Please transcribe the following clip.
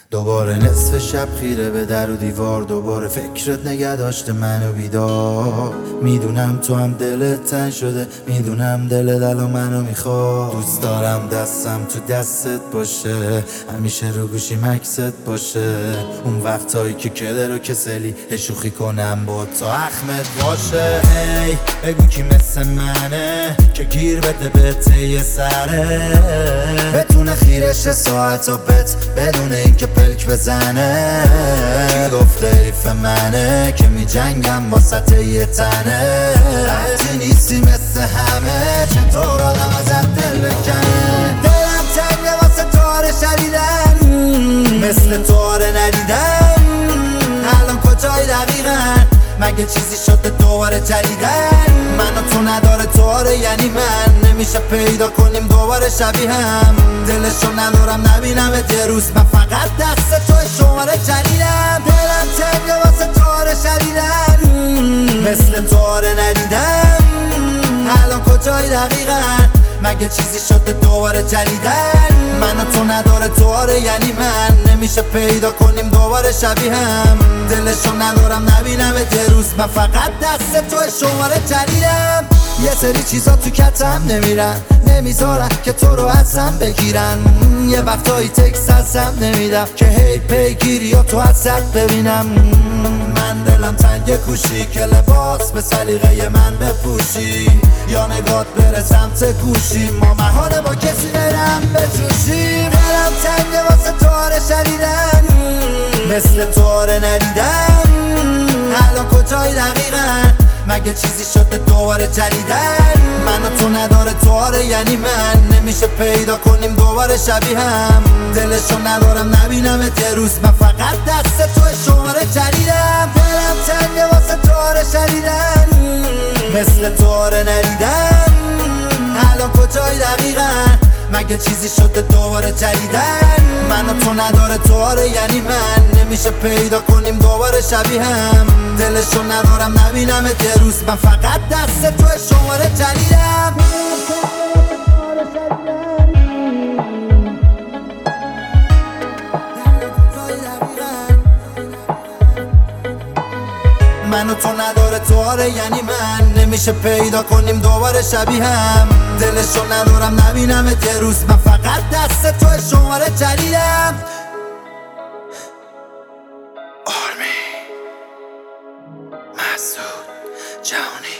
دوباره نصف شب خیره به در و دیوار، دوباره فکرت نگه داشته منو بیدار. میدونم تو هم دلت تنگ شده، میدونم دلت الان منو میخواد. دوست دارم دستم تو دستت باشه، همیشه رو گوشیم عکست باشه. اون وقتایی که کدر و کسلی شوخی کنم با تا اخمت باشه. هی بگو کی مثل منه که گیر بده به ته سره، بتونه خیرش ساعت و بت بدون اینکه پلک بزنه. کی گفته حیف منه که می جنگم واسط یه تنه. وقتی نیستی مثل همه چطور آدم ازت دل بکنه. دلم تنگه واسه تاره شدیدن، مثل تاره ندیدن. الان کجای دقیقا؟ مگه چیزی شده دوباره جدیدن؟ من و تو نداره تواره، یعنی من نمیشه پیدا کنیم دوباره شبیه هم. دلشو ندارم نبینم یه روز، من فقط دست توی شماره جدیدم. دلم تنگه واسه تواره شدیدن، مثل تواره ندیدم. الان کجای دقیقا؟ مگه چیزی شده دوباره جدیدن؟ من و تو نداره تواره، یعنی من نمیشه پیدا کنیم دوباره شبیه هم. دلشو ندارم نبینم یه روز، من فقط دست توی شماره جدیدم. یه سری چیزا تو کتم نمیرن، نمیذارن که تو رو ازم بگیرن. یه وقتایی تکست ازم نمیدم که هی پیگیری یا تو ازت ببینم. من دلم تنگ کوشی که لباس به سلیقه من بپوشی، یا نگات بره سمت گوشی، ما محاله با کسی برم بجوشیم. دلم تنگ واسه تواره شدیدن، مثل تواره ندیدن. الان کجای دقیقا؟ مگه چیزی شده دوباره جدیدن؟ من و تو نداره تواره، یعنی من نمیشه پیدا کنیم دوباره شبیه هم. دلشو ندارم نبینم یه روز، من فقط دست توی شماره جدیدم. دلم تنگه واسه تواره شدیدن، مثل تواره ندیدن. الان کجای دقیقا؟ مگه چیزی شده دوباره جدیدن؟ من و تو نداره تواره، یعنی من نمیشه پیدا کنیم دوباره شبیه هم. دلشو ندارم نبینم یه روز، من فقط دست توی شماره جدیدم. من و تو نداره تواره، یعنی من نمیشه پیدا کنیم دوباره شبیه هم. دلشو ندارم نبینم یه روز، من فقط دست توی شماره جدیدم. آرمی مسعود جهانی.